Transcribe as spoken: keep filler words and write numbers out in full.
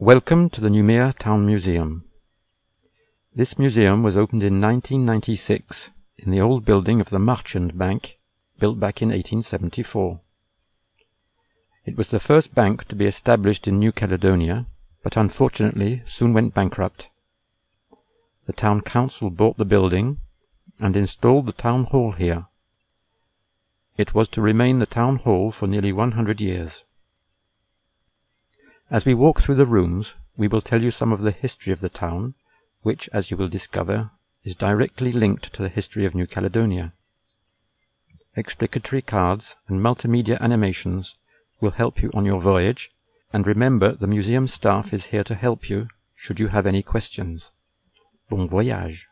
Welcome to the Noumea Town Museum. This museum was opened in nineteen ninety-six in the old building of the Marchand Bank, built back in eighteen seventy-four. It was the first bank to be established in New Caledonia, but unfortunately soon went bankrupt. The town council bought the building and installed the town hall here. It was to remain the town hall for nearly one hundred years. As we walk through the rooms, we will tell you some of the history of the town, which, as you will discover, is directly linked to the history of New Caledonia. Explicatory cards and multimedia animations will help you on your voyage, and remember the museum staff is here to help you should you have any questions. Bon voyage!